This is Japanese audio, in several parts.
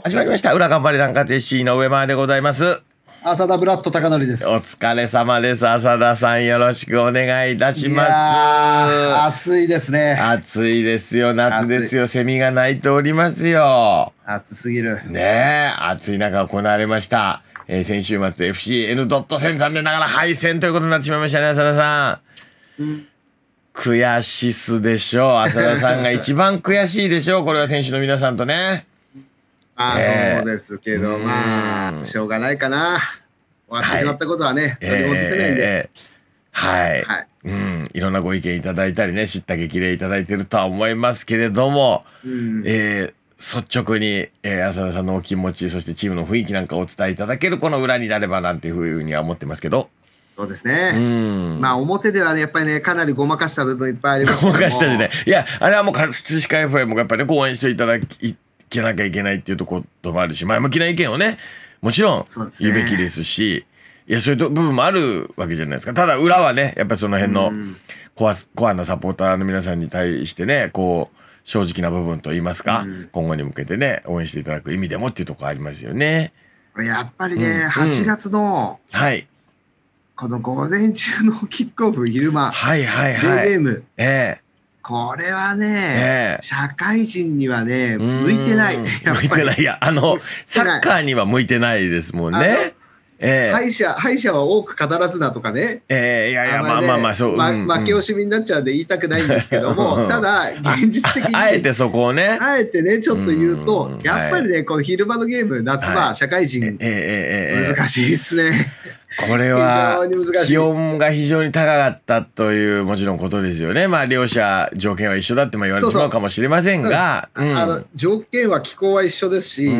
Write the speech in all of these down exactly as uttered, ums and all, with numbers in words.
始まりました。裏頑張り団活 エフシー の上間でございます。 浅田ブラッド貴則です。 お疲れ様です。浅田さん、よろしくお願いいたします。 暑いですね。 暑いですよ。夏ですよ。セミが鳴いておりますよ。 暑すぎる。 ねえ、暑い中行われました。えー、先週末 エフシーエヌ 戦残念ながら敗戦ということになってしまいましたね、浅田さん。うん悔しすでしょう。浅田さんが一番悔しいでしょう。これは選手の皆さんとね。 ああ、えー、そうですけど、まあ、しょうがないかな。終わってしまったことはね、取り戻せないんで。えー、 はい、はい。うん。いろんなご意見いただいたりね、知った激励いただいてるとは思いますけれども、うん、えー、率直に、えー、浅田さんのお気持ち、そしてチームの雰囲気なんかをお伝えいただけるこの裏になればなんていうふうには思ってますけど。 そうですね。うん。まあ表ではね、やっぱりね、かなりごまかした部分いっぱいありますけども。 ごまかしたですね。いや、あれはもう、葛飾 エフエム もやっぱりね、応援していただき、けなきゃいけないっていうところもあるし、前向きな意見をね、もちろん言うべきですし、いや、そういう部分もあるわけじゃないですか。ただ、裏はね、やっぱりその辺のコア、コアなサポーターの皆さんに対してね、こう、正直な部分といいますか、うん、今後に向けてね、応援していただく意味でもっていうところありますよね。 やっぱりね、うん、はちがつの、 うん、はい。 この午前中のキックオフ、昼間、 はいはいはい。 デーゲーム。 ええ。 これはね、社会人にはね、向いてない。 向いてない。いや、あの、サッカーには向いてないですもんね。 ええ、敗者、敗者は多く語らずなとかね。 ええ、いやいや、まあまあまあ、そう。 負け惜しみになっちゃうんで言いたくないんですけども、ただ、現実的に。 あえてそこをね。 あえてね、ちょっと言うと、やっぱりね、この昼間のゲーム、夏場、社会人、難しいですね。 これは気温が非常に高かったというもちろんことですよね。まあ両者条件は一緒だって言われてしまうかもしれませんが、 あの条件は気候は一緒ですし、うん、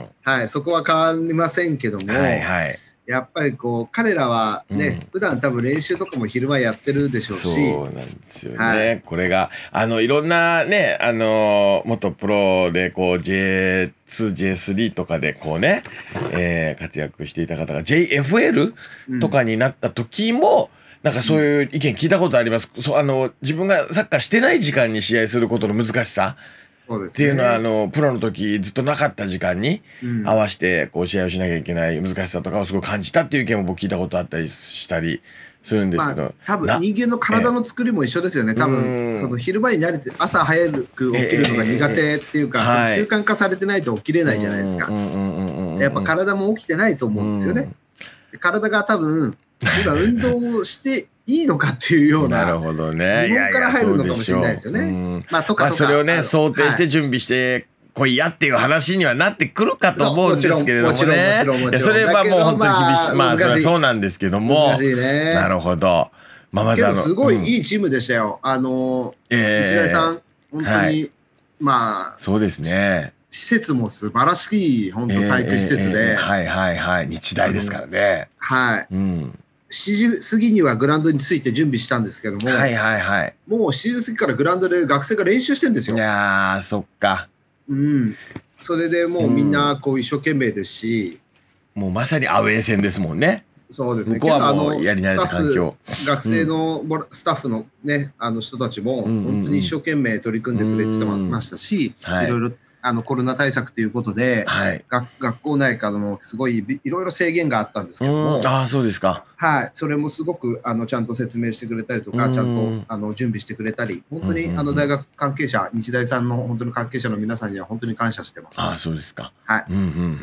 はい、そこは変わりませんけども、はいはい、やっぱりこう彼らはね、うん、普段多分練習とかも昼間やってるでしょうし、 そうなんですよね。はい、これがあのいろんなね、あの元プロでこう ジェイツー、ジェイスリー とかでこうね、えー、活躍していた方が ジェイエフエル とかになった時も、うん、なんかそういう意見聞いたことあります。うん、そうあの自分がサッカーしてない時間に試合することの難しさ。 そうですね、 っていうのはあのプロの時ずっとなかった時間に合わせてこう試合をしなきゃいけない難しさとかをすごい感じたっていう意見も僕聞いたことあったりしたりするんですけど、まあ、 多分人間の体の作りも一緒ですよね。多分その昼間に慣れて朝早く起きるのが苦手っていうか、えーえー、習慣化されてないと起きれないじゃないですか。やっぱ体も起きてないと思うんですよね。体が多分今運動をしていいのかっていうようななるほどね。 疑問から入るのかもしれないですよね。まあとかとか、 それをね想定して準備してこいやっていう話にはなってくるかと思うんですけれどもね。それはもう本当に厳しい。まあそれはそうなんですけども。 難しいね。 なるほど。 まあまずあのすごいいいチームでしたよ。あの日大さん本当にまあそうですね。 施設も素晴らしい本当体育施設で、 はいはいはい日大ですからね。 はい。うん。しちじ過ぎにはグラウンドについて準備したんですけども、 はいはいはい。 もうしちじ過ぎからグラウンドで学生が練習してるんですよ。 いやー、そっか。 うん。それでもうみんなこう一生懸命ですし、 うん、もうまさにアウェー戦ですもんね。 そうですね。 ここはもうやり慣れた環境。 学生のスタッフのね、あの人たちも本当に一生懸命取り組んでくれてましたし、いろいろあのコロナ対策ということで、はい、学, 学校内からもすごいいろいろ制限があったんですけども、 ああそうですか。 はい、それもすごくあのちゃんと説明してくれたりとか、ちゃんとあの準備してくれたり、本当にあの大学関係者、日大さんの本当に関係者の皆さんには本当に感謝してます、ね。 ああそうですか。 はい。うんうんうんうんうん。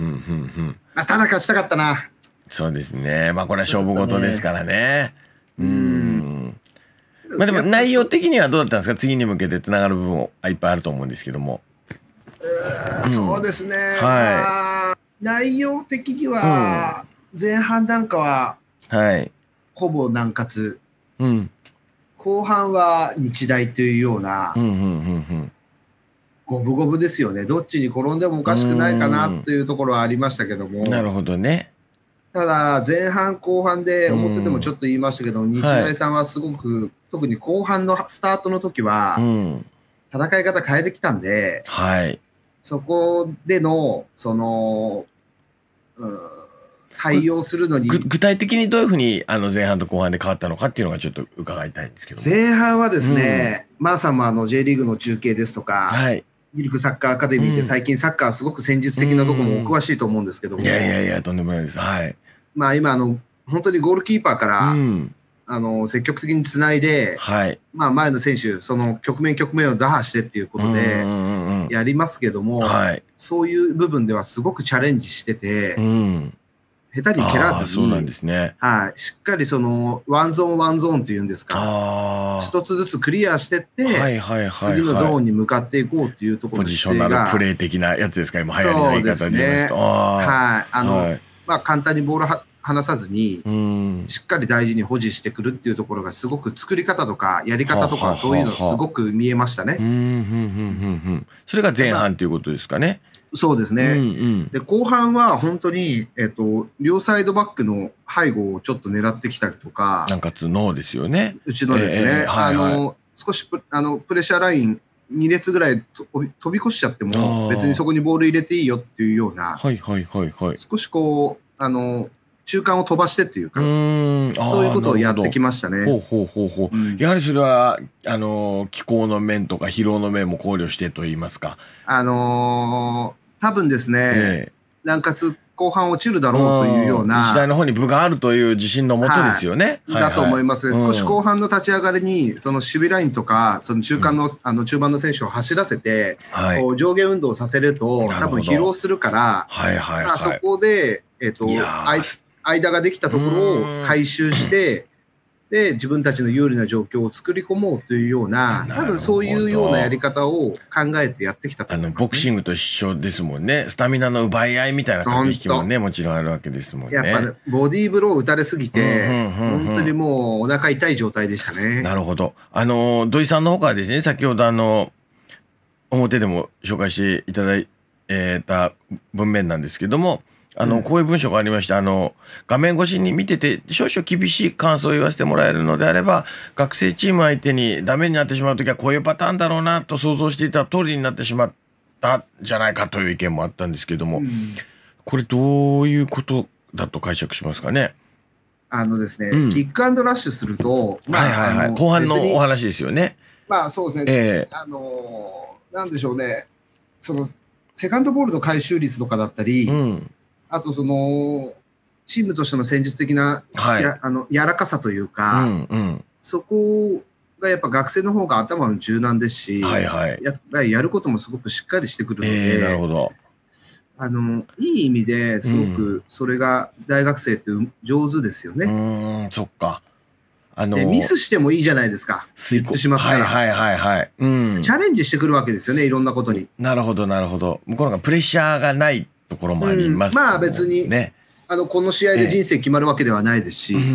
まあただ勝ちたかったな。 そうですね。まあこれは勝負事ですからね。うん。まあでも内容的にはどうだったんですか。次に向けてつながる部分もいっぱいあると思うんですけども。 うん、そうですね、はい、まあ、内容的には前半なんかはほぼ南葛、うん、後半は日大というような五分五分ですよね。どっちに転んでもおかしくないかなというところはありましたけども、 なるほどね。 ただ前半後半で表でもちょっと言いましたけど、日大さんはすごく、はい、特に後半のスタートの時は、うん、戦い方変えてきたんで、はい、そこでのその、うん、対応するのに具体的にどういうふうにあの前半と後半で変わったのかっていうのがちょっと伺いたいんですけど。 前半はですね、うん、マーさんもあの J リーグの中継ですとか、はい、 ミルクサッカーアカデミーで最近サッカーすごく戦術的なところもお詳しいと思うんですけども、 いやいやいやとんでもないです。はい。 まあ今あの本当にゴールキーパーから、うん、あの積極的につないで、はい、まあ前の選手その局面局面を打破してっていうことでやりますけども、はい、そういう部分ではすごくチャレンジしてて、うん、下手に蹴らずに、 そうなんですね。 はい、しっかりそのワンゾーンワンゾーンというんですか、一つずつクリアしてって、次のゾーンに向かっていこうっていうところの姿勢が、ポジショナルプレー的なやつですか、今流行りの言い方で言いますと。 はい、あの、はい、まあ簡単にボールは離さずに、しっかり大事に保持してくるっていうところがすごく作り方とかやり方とかそういうのすごく見えましたね。 それが前半ということですかね。 そうですね。うんうん、で後半は本当に、えっと、両サイドバックの背後をちょっと狙ってきたりとか。 なんかつのですよね。 うちのですね。あの少しプあのプレッシャーラインに列ぐらい飛び飛び越しちゃっても別にそこにボール入れていいよっていうような。少しこうあの中間を飛ばしてっていうか、うんそういうことをやってきましたね。 ほうほうほうほう。うん、やはりそれはあの気候の面とか疲労の面も考慮してと言いますか。 あのー、多分ですね、えー、南葛後半落ちるだろうというような時代の方に分があるという自信のもとですよね。 はい、だと思いますね。はいはい、少し後半の立ち上がりにその守備ラインとかその中間の、うん、あの中盤の選手を走らせて、はい、こう上下運動させると多分疲労するから、はいはいはい、そこでえっ、ー、と間ができたところを回収して、で、自分たちの有利な状況を作り込もうというような、多分そういうようなやり方を考えてやってきたと思います、ね。 あの、ボクシングと一緒ですもんね。スタミナの奪い合いみたいな駆け引きもね、もちろんあるわけですもんね。 やっぱ、ね、ボディーブロー打たれすぎて、本当にもうお腹痛い状態でしたね。 なるほど。あの、土井さんの方からですね、先ほどあの、表でも紹介していただいた文面なんですけども、あの、こういう文章がありまして、あの、画面越しに見てて、少々厳しい感想を言わせてもらえるのであれば、学生チーム相手にダメになってしまうときは、こういうパターンだろうなと想像していた通りになってしまったんじゃないかという意見もあったんですけども、うん、これどういうことだと解釈しますかね。 あのですね、うん、キックアンドラッシュすると、 まあ、はいはいはい、後半のお話ですよね。 まあそうですね、えー、あのー、なんでしょうね、その、セカンドボールの回収率とかだったり、うんあとそのチームとしての戦術的な、はい、やあの柔らかさというか、うんうん、そこがやっぱ学生の方が頭も柔軟ですし、はいはい、や, やることもすごくしっかりしてくるので、 えー、なるほどあのいい意味ですごくそれが大学生って上手ですよね。 うん、そっか。 あのー、でミスしてもいいじゃないですか。言ってしまったら、 はいはいはいはい、うん、 チャレンジしてくるわけですよね、いろんなことに。 なるほどなるほど。向こうがプレッシャーがないところもあります、 ねうん、まあ別に、ね、あのこの試合で人生決まるわけではないですし、 うん、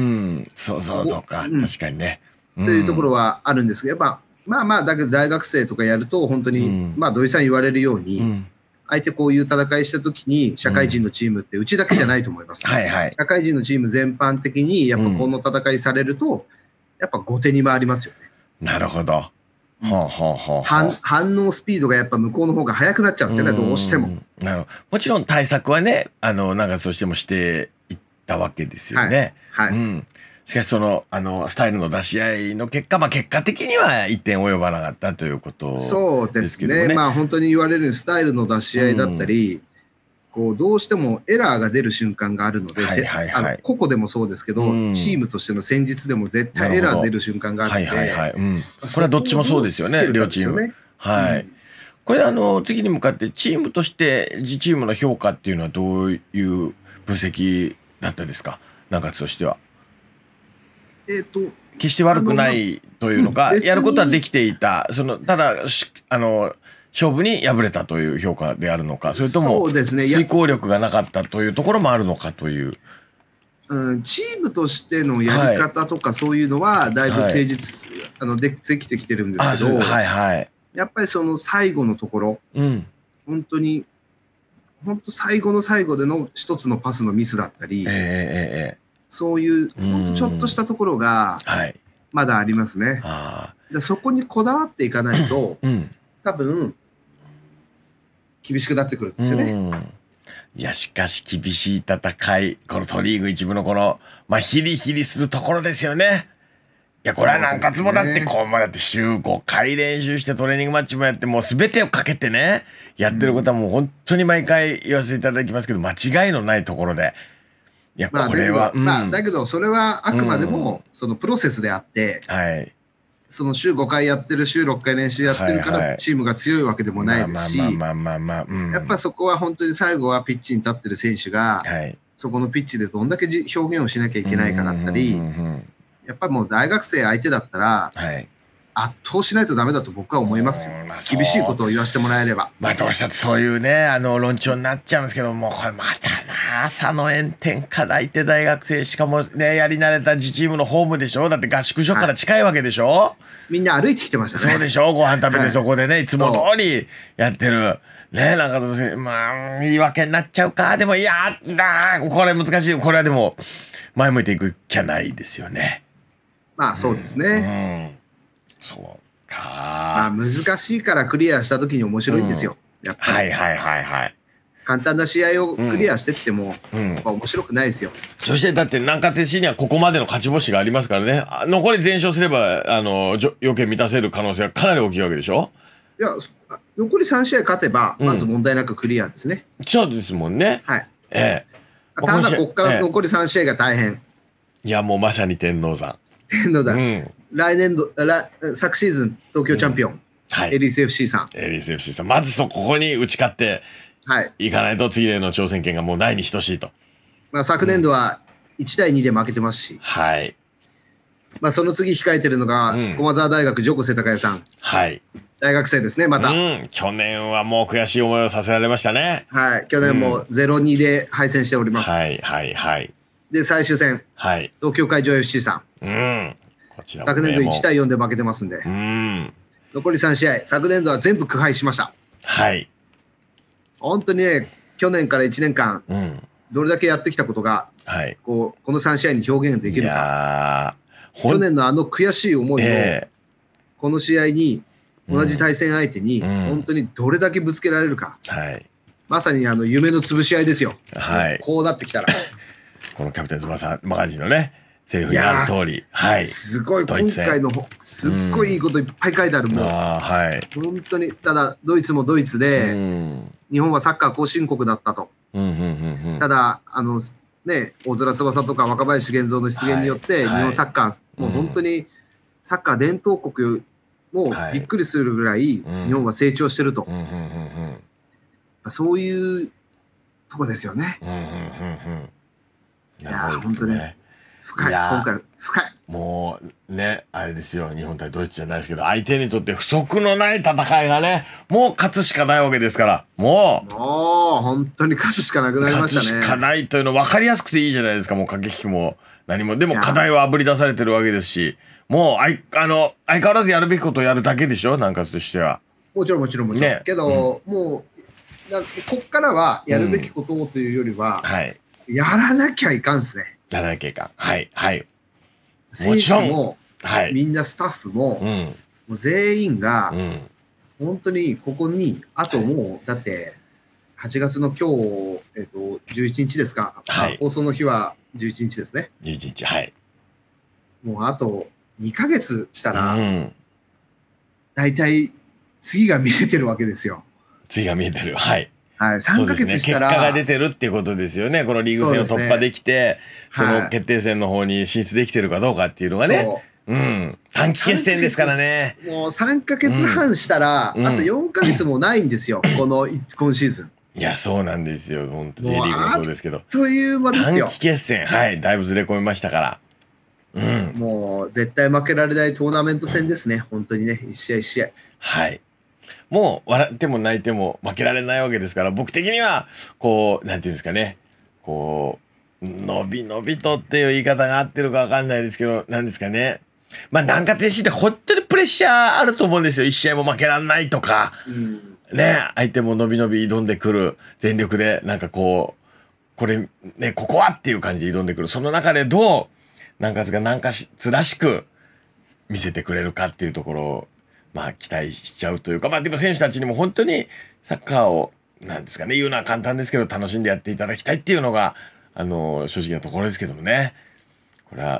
そうそうそうか、うん、確かにね、 うん、というところはあるんですけど、やっぱまあまあだけど大学生とかやると本当に、うん、まあ土井さん言われるように、うん、相手こういう戦いした時に社会人のチームってうちだけじゃないと思います、はいはい、社会人のチーム全般的にやっぱこの戦いされると、やっぱ後手に回りますよね。 なるほど。はあはあはあ、 反, 反応スピードがやっぱ向こうの方が速くなっちゃうんですよね、どうしても。 なるほど。もちろん対策はね、あの、なんかそうしてもしていったわけですよね。はい。はい、うん。しかしその、あの、スタイルの出し合いの結果、まあ結果的にはいってん及ばなかったということですけどね。 そうですね。まあ本当に言われるスタイルの出し合いだったり、うん、こうどうしてもエラーが出る瞬間があるので、はいはいはい、あの個々でもそうですけど、うん、チームとしての戦術でも絶対エラー出る瞬間があるので、はいはいはいうん、 これはどっちもそうですよね、両チーム。はい、うん、これあの次に向かってチームとして自チームの評価っていうのはどういう分析だったですか、中津としては。 えっと決して悪くないというのか、うん、やることはできていた、そのただあの勝負に敗れたという評価であるのか、それとも遂行力がなかったというところもあるのかという。 うん、チームとしてのやり方とかそういうのはだいぶ誠実、はい、あのでできてきてるんですけど、はいはい、やっぱりその最後のところ、うん、本当に本当最後の最後での一つのパスのミスだったり、えー、そういう本当ちょっとしたところがまだありますね。はい、でそこにこだわっていかないと、うん、多分厳しくなってくるんですよね。うんいやしかし厳しい戦い、この都リーグ一部のこのまあヒリヒリするところですよね。 や、これは南葛もだって、こう、まあ、だって週ごかい練習してトレーニングマッチもやって、もう全てをかけてね、やってることはもう本当に毎回言わせていただきますけど、間違いのないところで。いや、 まあ、 これは。 だけど、うん、まあ、だけど、それはあくまでも、そのプロセスであって、 はい。 その週ごかいやってる、週ろっかい練習やってるから、チームが強いわけでもないですし、やっぱそこは本当に最後はピッチに立ってる選手が、はい、そこのピッチでどんだけ表現をしなきゃいけないかだったり、やっぱりもう大学生相手だったら、はい、圧倒しないとダメだと僕は思いますよ。まあ、厳しいことを言わせてもらえれば。 まあどうしたってそういうね、あの論調になっちゃうんですけども、これまたな、朝の炎天下だいて大学生、しかもね、やり慣れた自チームのホームでしょ。だって合宿所から近いわけでしょ。はい、 みんな歩いてきてましたね。 そうでしょ。ご飯食べてそこでね、はい、いつも通りやってる。ね、なんかまあ言い訳になっちゃうか。でもいやだ、これ難しい。これはでも前向いていくきゃないですよね。 まあそうですね。 うんうん、そうか。 まあ難しいからクリアした時に面白いんですよ。 うん、やっぱり。はいはいはいはい。 簡単な試合をクリアしてっても、うん、面白くないですよ。 そしてだって南葛 エフシー にはここまでの勝ち星がありますからね。残り全勝すればあの要件満たせる可能性はかなり大きいわけでしょ。 いや、残りさん試合勝てばまず問題なくクリアですね。 うん、そうですもんね。 はい。 ええ。 ただここから残りさん試合が大変。 いやもうまさに天王山。 天王山。うん、来年度来昨シーズン東京チャンピオン、うん、はい、エリス エフシー さん。 エリス エフシー さん。まずそここに打ち勝って。はい、いかないと次への挑戦権がもうないに等しいと。 まあ昨年度はいちたいにで負けてますし、うん、 はい。 まあその次控えてるのが、うん、駒澤大学ジョコセタカヤさん。 はい。 大学生ですね、また、うん。 去年はもう悔しい思いをさせられましたね。 はい。去年も ゼロたいに で敗戦しております。 うん、はいはいはい。 で、最終戦、はい、東京海上 エフシー さん。うん。こちら昨年度いちたいよんで負けてますんで。うん。残りさん試合、昨年度は全部苦敗しました。 はい。 本当にね、去年からいちねんかん、うん、どれだけやってきたことが、はい、こうこのさん試合に表現できるか。去年のあの悔しい思いを、えー、この試合に同じ対戦相手に、うん、本当にどれだけぶつけられるか。はい、まさにあの夢の潰し合いですよ。はい、こうなってきたら。 このキャプテン翼マガジンのね、セリフにある通り、はい、 すごい今回のすっごいいいこといっぱい書いてある、もう、はい、本当に。ただドイツもドイツで、うん、日本はサッカー後進国だったと。ただあのね、大空翼とか若林源三の出現によって、はい、日本サッカー、はい、もう本当にサッカー伝統国もびっくりするぐらい日本は成長してると、そういうとこですよね。いや本当に深い。今回深い。 もうね、あれですよ、日本対ドイツじゃないですけど、相手にとって不足のない戦いがね、もう勝つしかないわけですから、もうもう本当に勝つしかなくなりましたね。 勝つしかないというの分かりやすくていいじゃないですか。もう駆け引きも何も。でも課題はあぶり出されてるわけですし、もうあいあの相変わらずやるべきことをやるだけでしょ、南葛としては。 もちろんもちろんもちろん、ね、けど、うん、もうこっからはやるべきことをというよりは、うん、はい、やらなきゃいかんですね。 やらなきゃいかん。はいはいもちろんも、はい、みんなスタッフも、うん、もう全員が、うん、本当にここにあともう、はい、だってはちがつの今日、えっと、じゅういちにちですか、はい、放送の日はじゅういちにちですね。 じゅういちにち、はい。 もうあとにかげつしたら、うん、大体次が見えてるわけですよ。 次が見えてる、はい。 はい、さんかげつしたら、 ね、結果が出てるっていうことですよね。このリーグ戦を突破できて、そ、ね、その決定戦の方に進出できてるかどうかっていうのがね。う、うん、短期決戦ですからね。 もうさんかげつはんしたら、うん、あとよんかげつもないんですよ、うん、この今シーズン。 いや、そうなんですよ。本当 J リーグもそうですけど。 という間ですよ。 短期決戦、はい、だいぶずれ込みましたから。 うん、もう絶対負けられないトーナメント戦ですね。本当にね、一試合一試合。 はい。もう笑っても泣いても負けられないわけですから、僕的にはこうなんていうんですかね、こうのびのびとっていう言い方が合ってるかわかんないですけど、なんですかね、まあ南葛 エフシー って本当にプレッシャーあると思うんですよ。一試合も負けられないとか、うん、ね、相手ものびのび挑んでくる、全力でなんかこうこれね、ここはっていう感じで挑んでくる。その中でどう南葛が南葛らしく見せてくれるかっていうところをまあ期待しちゃうというか、まあでも選手たちにも本当にサッカーをなんですかね、言うのは簡単ですけど楽しんでやっていただきたいっていうのがあの正直なところですけどもね。これは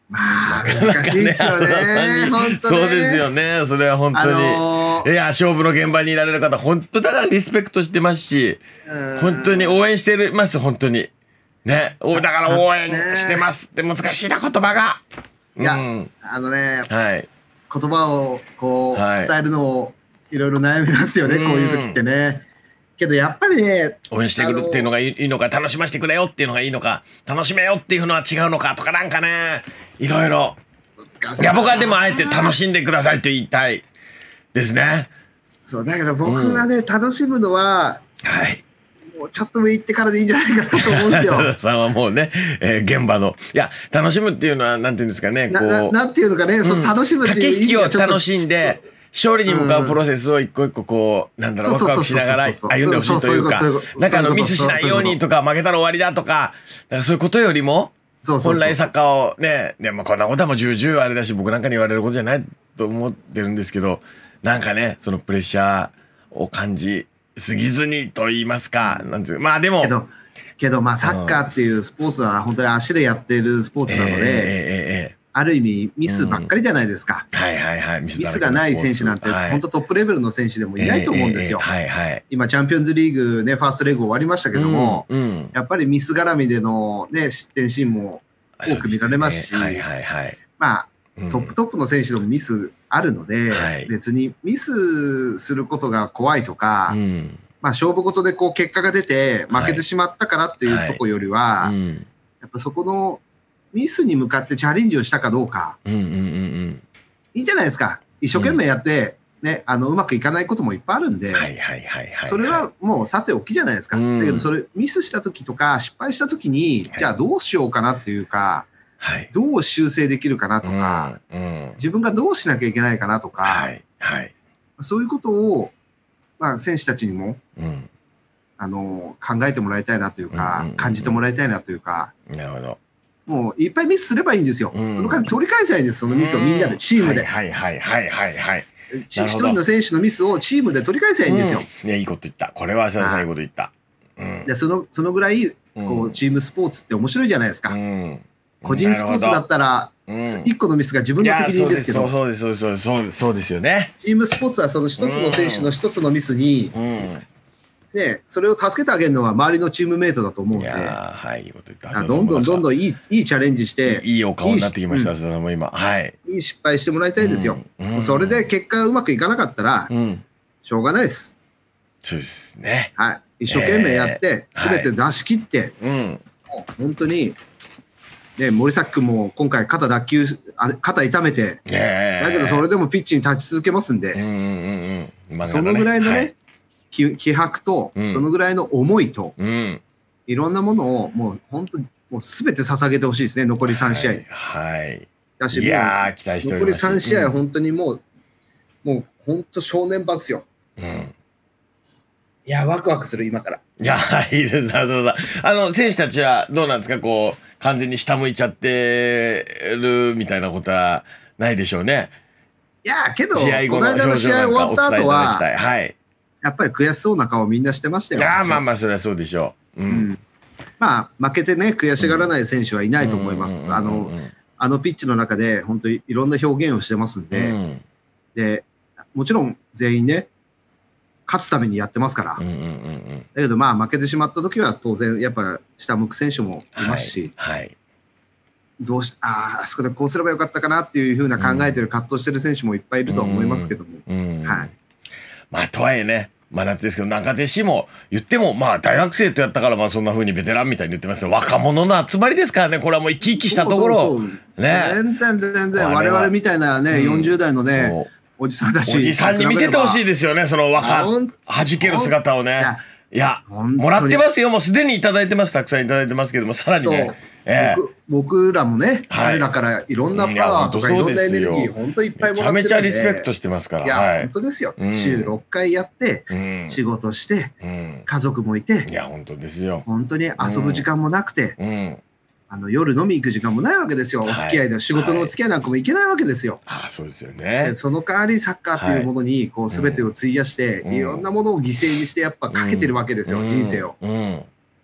まあ難しいですよね。本当ね。 そうですよね。それは本当に、あのー、いや勝負の現場にいられる方本当だからリスペクトしてますし、本当に応援してます本当にね。だから応援してますって難しいな言葉が。 いや、うん、あのね、 はい、 言葉をこう、はい、伝えるのをいろいろ悩みますよね、こういう時ってね。けどやっぱりね、 応援してくるっていうのがいいのか、楽しませてくれよっていうのがいいのか、楽しめよっていうのは違うのかとかなんかね、いろいろ。いや僕はでもあえて楽しんでくださいと言いたいですね。 そうだけど僕はね、うん、楽しむのは、 はい。 もうちょっと上行ってからでいいんじゃないかなと思うんですよ。 さんはもうね、えー、現場のいや楽しむっていうのはなんていうんですかね、こうな, な, なんていうのかね、うん、その楽しむっていう駆け引きを楽しんで勝利に向かうプロセスを一個一個こうなんだろうワクワクしながら歩んでほしいというか、なんかあのミスしないようにとか負けたら終わりだとか、なんかそういうことよりも本来サッカーをね、でもこんなことはもう重々あれだし僕なんかに言われることじゃないと思ってるんですけど、なんかねそのプレッシャーを感じすぎずにと言いますか、なんていうまあでもけどけどまあサッカーっていうスポーツは本当に足でやっているスポーツなので、えーえーえー、ある意味ミスばっかりじゃないですか。 うん、はいはいはい。ミスミスがない選手なんて、はい、本当トップレベルの選手でもいないと思うんですよ。 はいはい。 今チャンピオンズリーグねファーストレグ終わりましたけども、うんうん、やっぱりミス絡みでのね失点シーンも多く見られますし、 はいはいはい。 まあ、うん、トップトップの選手でもミスあるので、はい、別にミスすることが怖いとか。うん、まあ勝負事でこう結果が出て負けてしまったからっていうところよりは、はいはい、うん、やっぱそこのミスに向かってチャレンジをしたかどうか、いいんじゃないですか。一生懸命やって、うん、ね、あのうまくいかないこともいっぱいあるんで、それはもうさておきじゃないですか。うん、だけどそれミスした時とか失敗した時に、はい、じゃあどうしようかなっていうか、はい、どう修正できるかなとか、うんうん、自分がどうしなきゃいけないかなとか、はいはい、そういうことをまあ、選手たちにも、うん、あの考えてもらいたいなというか、うんうんうんうん、感じてもらいたいなというか、 なるほど。 もういっぱいミスすればいいんですよ。うん、その代わり取り返せばいいんです。そのミスをみんなでチームで。 はいはいはいはいはい。 一人の選手のミスをチームで取り返せばいいんですよ。 うん、いやいいこと言った。これは浅田さんいいこと言った。 うん、でそのそのぐらいこうチームスポーツって面白いじゃないですか。うん、個人スポーツだったら一個のミスが自分の責任ですけど、 そうですそうですそうですそうですそうですよね。 チームスポーツはその一つの選手の一つのミスに、ね、それを助けてあげるのは周りのチームメイトだと思うんで、 はい、いいこと言った。 どんどんどんどんいいいいチャレンジして、 いいお顔になってきました。それも今、はい。 いい失敗してもらいたいですよ。それで結果うまくいかなかったらしょうがないです。 そうですね。 はい、一生懸命やって全て出し切って、本当に。ね、森崎君も今回肩脱臼、肩痛めて、だけどそれでもピッチに立ち続けますんで、そのぐらいのね、はい、気, 気迫と、うん、そのぐらいの思いと、うん、いろんなものをもう本当にもう全て捧げてほしいですね、残りさん試合。はい。 はい、 だし、もう残りさん試合は本当にもう、うん、もう本当正念場ですよ。うん、いや、ワクワクする、今から。 いや、いいです。そうそうあの、選手たちはどうなんですか、こう、完全に下向いちゃってるみたいなことはないでしょうね。 いや、けど、この間の試合終わった後は、はい、やっぱり悔しそうな顔みんなしてましたよ。 ああ、まあまあ、それはそうでしょう。うん。うん、 まあ、負けてね、悔しがらない選手はいないと思います。あの、あのピッチの中で、本当にいろんな表現をしてますんで、うん、で、もちろん全員ね、勝つためにやってますから。だけどまあ負けてしまった時は当然やっぱ下向く選手もいますし、はいはい、どうしああそこでこうすればよかったかなっていうふうな考えてる、葛藤してる選手もいっぱいいるとは思いますけども、はい。 まあとはいえね、真夏ですけど中瀬氏も言ってもまあ大学生とやったからまあそんなふうにベテランみたいに言ってますけど、若者の集まりですからね、これはもう生き生きしたところそうそうそうね、全然全然我々みたいなね、うん、よんじゅう代のねおじさんだし、 おじさんに見せてほしいですよね、その若弾ける姿をね。いや、もらってますよ、もうすでにいただいてます、たくさんいただいてますけども、さらにね、 えー、僕, 僕らもね、はい、彼らからいろんなパワーとかいろんなエネルギー、本当いっぱいもらってるんで、 めちゃめちゃリスペクトしてますから。 いや、はい、本当ですよ、うん、週ろっかいやって、うん、仕事して、うん、家族もいて、 いや、本当ですよ。 本当に遊ぶ時間もなくて、うんうんあの夜飲み行く時間もないわけですよ、お付き合いで、はい、仕事のお付き合いなんかも行けないわけですよ。 はい、ああそうですよね。 その代わりサッカーというものにこう全てを費やして、はい、いろんなものを犠牲にしてやっぱかけてるわけですよ、うん、人生を、うん。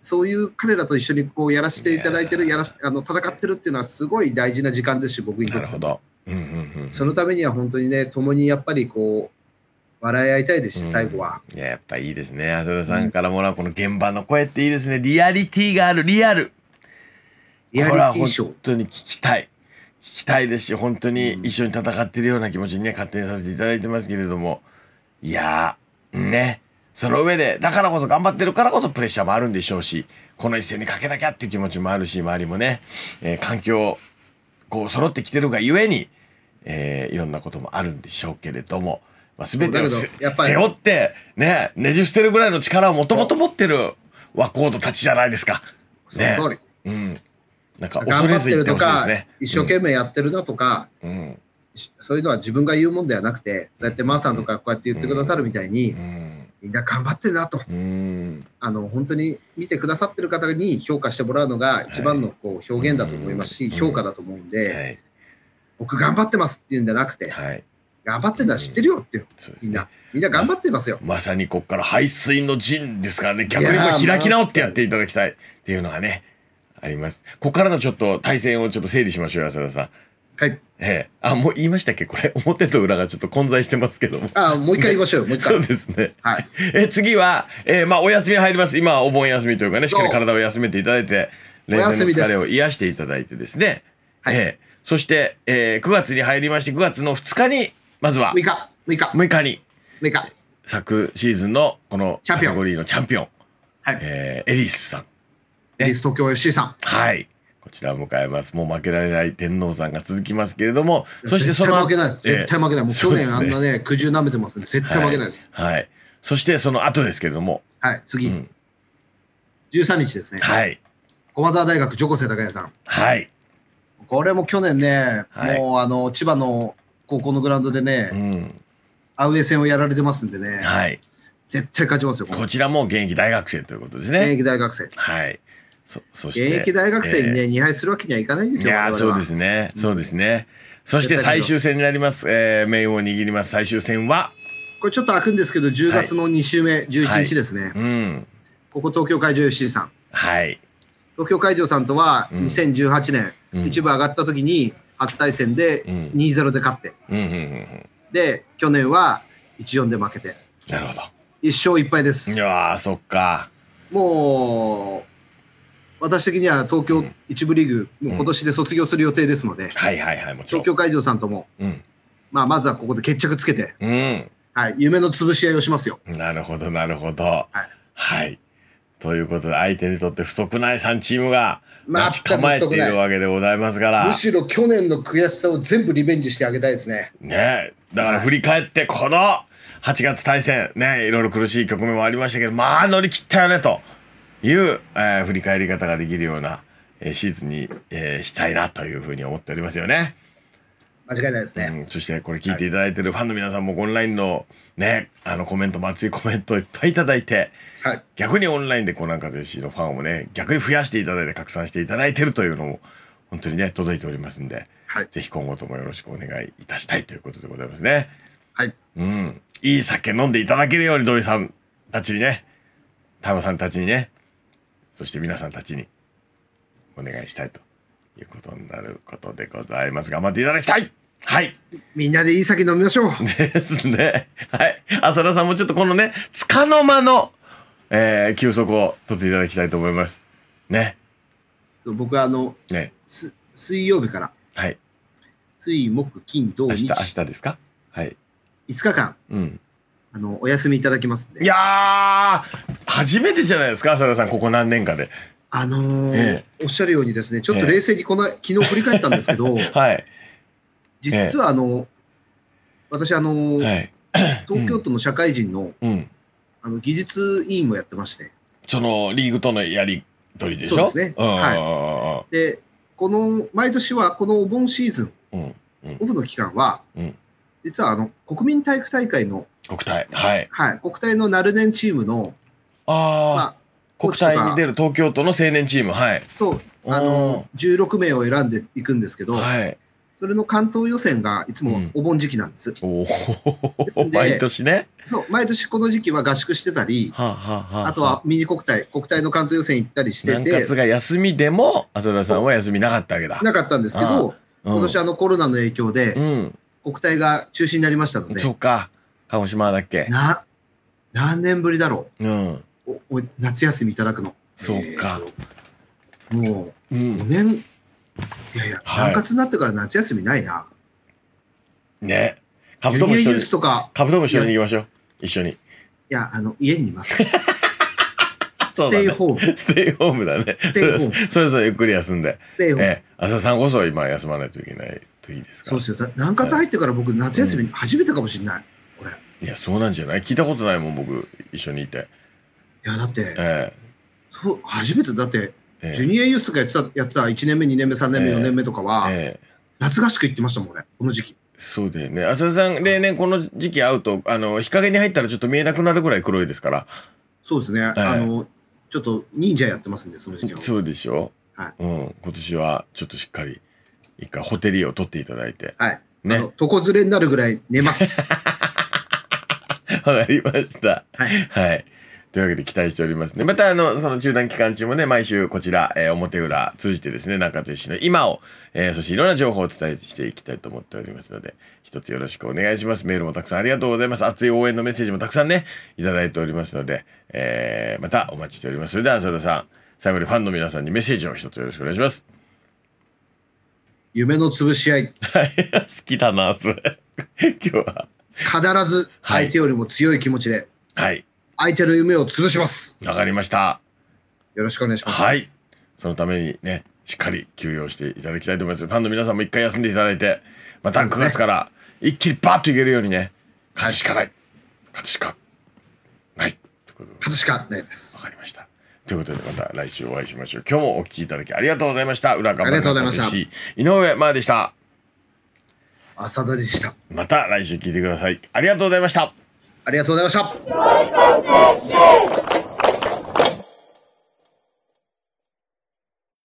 そういう彼らと一緒にこうやらせていただいてる、やらあの戦ってるっていうのはすごい大事な時間ですし、僕にとって。なるほど。うんうんうん、そのためには本当にね、共にやっぱりこう、笑い合いたいですし、最後は。 いや、やっぱいいですね。浅田さんからもらうこの現場の声っていいですね。リアリティがある、リアル。リアリティショー。本当に聞きたい。聞きたいですし、本当に一緒に戦ってるような気持ちにね、勝手にさせていただいてますけれども。いやー、ね。その上で、だからこそ頑張ってるからこそプレッシャーもあるんでしょうし、この一戦にかけなきゃっていう気持ちもあるし、周りもね、えー、環境、こう揃ってきてるがゆえに、えー、いろんなこともあるんでしょうけれども、まあ、全てを背負って、ね、ねじ伏せるぐらいの力をもともと持ってる若人たちじゃないですか。ね。その通り。うん。なんか恐れずに言ってほしいですね。 一生懸命やってるなとか、うん、そういうのは自分が言うもんではなくて、そうやってマーさんとかこうやって言ってくださるみたいに、うんうんみんな頑張ってるなと、うん、あの本当に見てくださってる方に評価してもらうのが一番のこう表現だと思いますし、はい、評価だと思うんで、はい、僕頑張ってますっていうんじゃなくて、はい、頑張ってるのは知ってるよっていう、うん、みんな、みんな頑張ってますよ。 ま、まさにここから背水の陣ですからね、逆にもう開き直ってやっていただきたいっていうのがね、あります。ここからのちょっと対戦をちょっと整理しましょうよ、浅田さん。 はい。 ええ、あ、もう言いましたっけこれ。表と裏がちょっと混在してますけども。 あ、もう一回言いましょうよ。もう一回。 そうですね。はい。え、次は、えー、まあ、お休み入ります。今はお盆休みというかね、しっかり体を休めていただいて、連戦の疲れを癒していただいてですね。はい。えー、そして、えー、くがつに入りまして、くがつのふつかに、まずは。 むいか。むいか。 むいかに。 むいか。 昨シーズンの、この、カテゴリーのチャンピオン。はい。えー、エリスさん。 エリス東京 エフシー さん。 はい。こちらを迎えます。もう負けられない天皇さんが続きますけれども、 そしてその絶対負けない。絶対負けない。もう去年あんなね、苦渋舐めてますね。絶対負けないです。 はい。そしてその後ですけれども。 はい、次。じゅうさんにちですね。 はい。 駒澤大学、女瀬高也さん。 はい。 これも去年ね、もうあの、千葉の高校のグラウンドでね、アウェー戦をやられてますんでね。はい。絶対勝ちますよ。 こちらも現役大学生ということですね。 現役大学生。 はい。そ、そして。 現役大学生にね、にはいするわけにはいかないんですよ。 いや、そうですね。そうですね。そして最終戦になります。えー、命運を握ります最終戦は。 これちょっと開くんですけど、じゅうがつのに週目、じゅういちにちですね。うん。ここ東京海上 エフシー さん。はい。東京海上さんとはにせんじゅうはちねん、一部上がった時に初対戦でにたいゼロで勝って。で、去年はいちたいよんで負けて。 なるほど。 いっしょういっぱいです。 いやー、そっか。 もう、私的には東京一部リーグ、もう今年で卒業する予定ですので、 はいはいはい、もちろん。 東京海上さんとも、うん、まあ、まずはここで決着つけて、うん、はい、夢の潰し合いをしますよ。 なるほど、なるほど。はい。はい。ということで、相手にとって不足ないさんチームが、待ち構えているわけでございますから。 むしろ去年の悔しさを全部リベンジしてあげたいですね。 ねえ。だから振り返って、このはちがつ対戦、ね、いろいろ苦しい局面もありましたけど、まあ乗り切ったよね、という、えー、振り返り方ができるような、えー、シーズンに、えー、したいなというふうに思っておりますよね。 間違いないですね。 うん、そしてこれ聞いていただいているファンの皆さんもオンラインのね、あのコメントも熱いコメントをいっぱいいただいて、はい、逆にオンラインでコナンカズヨシのファンをね、逆に増やしていただいて拡散していただいているというのも本当にね、届いておりますんで、はい、ぜひ今後ともよろしくお願いいたしたいということでございますね。はい。うん。いい酒飲んでいただけるように土井さんたちにね、タマさんたちにね、そして皆さんたちにお願いしたいということになることでございます。頑張っていただきたい。はい。 みんなでいい酒飲みましょう。 ですね。はい。浅田さんもちょっとこのね、つかの間の、えー、休息を取っていただきたいと思います。ね。 僕はあの、ね、す水曜日から、はい。水木金土日。 明日、明日ですか？はい。 いつかかん、うん。あの、お休みいただきますんで。 いやー、初めてじゃないですか、浅田さん、ここ何年かで。 あのーええ、おっしゃるようにですね、ちょっと冷静にこの、ええ、昨日振り返ったんですけど、はい。実はあの、ええ、私あの、はい、東京都の社会人の、うん、あの技術委員もやってまして。 そのリーグとのやり取りでしょ？ そうですね。はい。で、この、毎年はこのお盆シーズン、うんうん、オフの期間は、うん、実はあの、国民体育大会の、 国体、はい。 はい。国体のナルネンチームの、 ああ、まあ、国体に出る東京都の青年チーム、はい。 そう。あの、じゅうろくめいを選んでいくんですけど、はい。 それの関東予選がいつもお盆時期なんです。うん、 お毎年ね。 そう、毎年この時期は合宿してたり、はあはあはあ、あとはミニ国体、国体の関東予選行ったりしてて。 南葛が休みでも、浅田さんは休みなかったわけだ。 なかったんですけど、うん、今年あのコロナの影響で、うん、国体が中止になりましたので。 そうか。鹿児島だっけ。 な、何年ぶりだろう。うん、おお夏休みいただくの。 そうか。 えー、もう、ごねん、うん、いやいや、南葛になってから夏休みないな。 ね。カブトムシ取り、カブトムシ取りに行きましょう。一緒に。いや、あの、家にいます。ステイホーム。 ステイホームだね。ステイホーム。それぞれゆっくり休んで。ステイホーム。え、浅田さんこそ今休まないといけないといいですか。 そうですよ。南葛入ってから僕、夏休み初めてかもしれない。これ。 いや、そうなんじゃない？聞いたことないもん、僕、一緒にいて。 いや、だって、えそう初めて、だって、ジュニアユースとかやってた、やってたいちねんめ、にねんめ、さんねんめ、よねんめとかは、夏合宿行ってましたもん、俺、この時期。 そうだよね。浅田さん、例年この時期会うと、あの、日陰に入ったらちょっと見えなくなるぐらい黒いですから。 そうですね。あの、ちょっと忍者やってますんで、その時期は。 そうでしょ。はい。うん。今年はちょっとしっかり、一回ホテリを取っていただいて。 はい。ね。床ずれになるぐらい寝ます。 わかりました。はい。はい。というわけで期待しておりますね。また、あの、その中断期間中もね、毎週こちら、えー、表裏通じてですね、南葛市の今を、えー、そしていろんな情報をお伝えしていきたいと思っておりますので、一つよろしくお願いします。メールもたくさんありがとうございます。熱い応援のメッセージもたくさんね、いただいておりますので、えー、またお待ちしております。それでは、浅田さん、最後にファンの皆さんにメッセージを一つよろしくお願いします。 夢の潰し合い。 はい、好きだな、それ。今日は。 必ず相手よりも強い気持ちで。はい。相手の夢を潰します。 わかりました。 よろしくお願いします。 はい。そのためにね、しっかり休養していただきたいと思います。ファンの皆さんも一回休んでいただいて、またくがつから一気にバッといけるようにね、勝つしかない。勝つしかない。 勝つしかないです。 わかりました。ということでまた来週お会いしましょう。今日もお聞きいただきありがとうございました。裏側ありがとうございました。 井上真央でした。 浅田でした。 また来週聞いてください。ありがとうございました。 ありがとうございました。